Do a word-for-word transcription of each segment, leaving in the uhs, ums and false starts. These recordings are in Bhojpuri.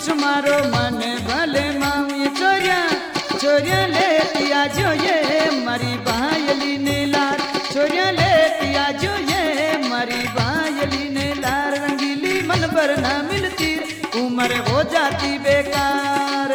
पूछ मारो मन भले मामी चोरिया चोरिया लेती आजो ये मारी बायली ने लार चोरिया लेती आजो ये मारी बायली ने लार रंगीली मन भर ना मिलती उम्र हो जाती बेकार।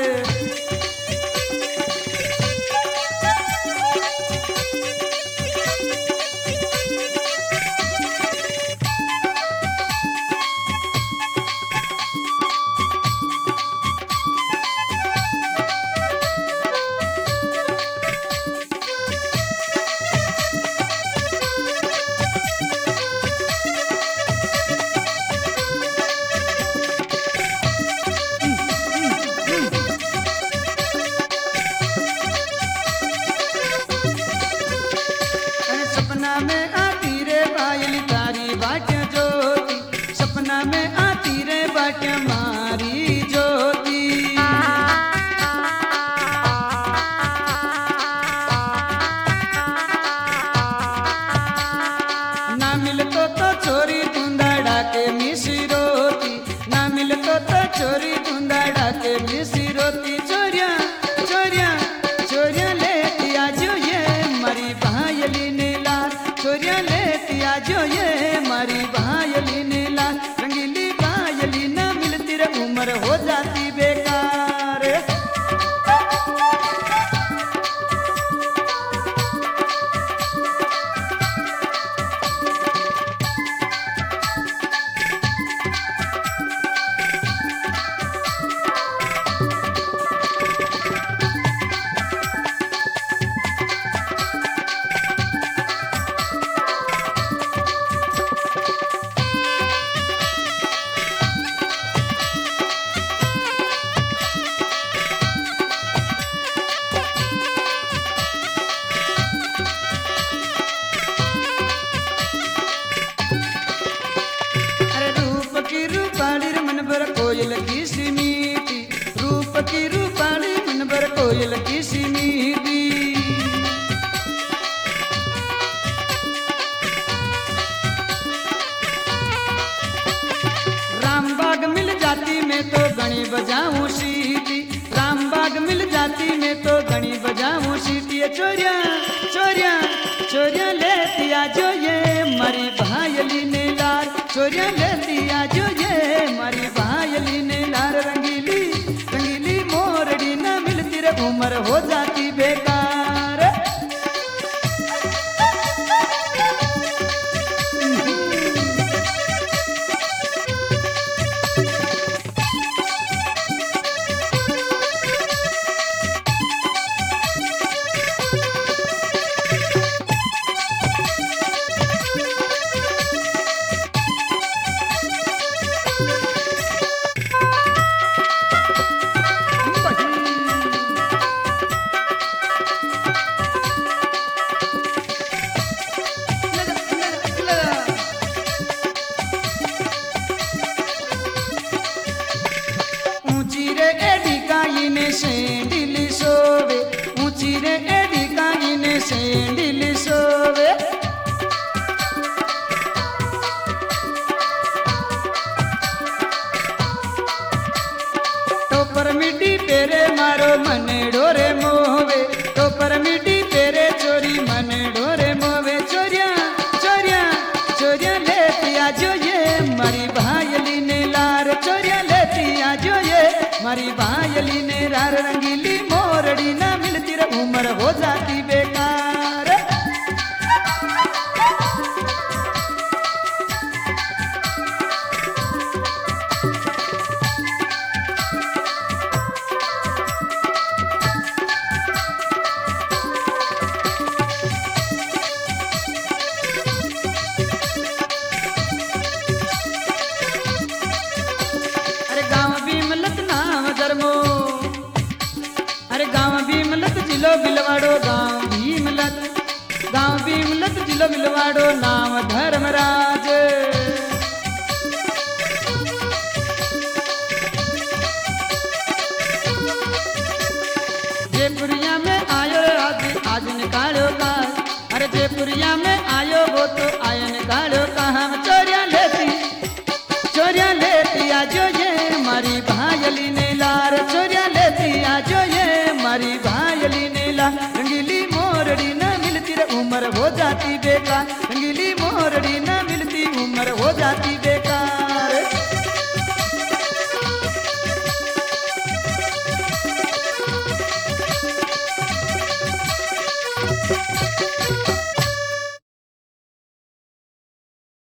सपना में आती रे बायली तारी बाटे ज्योति सपना में आती रे बाटे मारी ज्योति ना मिलतो तो चोरी तुंदाड़ा के मिसी रोती ना मिलतो तो चोरी तुंदाड़ा के मिसी रोती चोरिया चोरिया चोरिया लेती आजो ये मारी बायली ने चोरिया लेती आजो ये मारी बायली ने लाल रंगीली बायली न मिलती रे उम्र हो जाती बेकार। कोयल की सी मीठी रूप की रूपाणी मन भर कोयल की सी मीठी राम बाग मिल जाती मैं तो गणी बजाऊं सीटी राम बाग मिल जाती मैं तो गणी बजाऊं सीटी चोरिया चोरिया चोरिया लेती आजो ये मारी बायली ने लार चोरिया लेती आजो ये मारी बायली ने लार रंगीली रंगीली मोरड़ी न मिलती रे उम्र हो जाती बेकार। सेंडिल सोवे ऊंची रे एडी काईने सेंडिल सोवे तो पर मिट्टी पेरे मारो मने डोरे मोवे तो पर मिट्टी पेरे चोरी मने डोरे मोवे चोरिया चोरिया चोरिया लेती आजो ये मारी बायली ने लार चोरिया लेती आजो ये मारी बायली ने रार रंगीली मोरड़ी न मिलती रे उम्र हो जाती बेकार। अरे गाँव भीमलत नाम धर्मो अरे गाँव भीमलत जिलो बिलवाड़ो गाँव भीमलत गाँव भीमलत जिलो बिलवाड़ो नाम धर्मराज जयपुरिया में आयो आज आज निकालो का अरे जयपुरिया में आयो वो तो आयो निकालो का हम चोरिया लेती चोरिया लेती आजो ये मारी बायली ने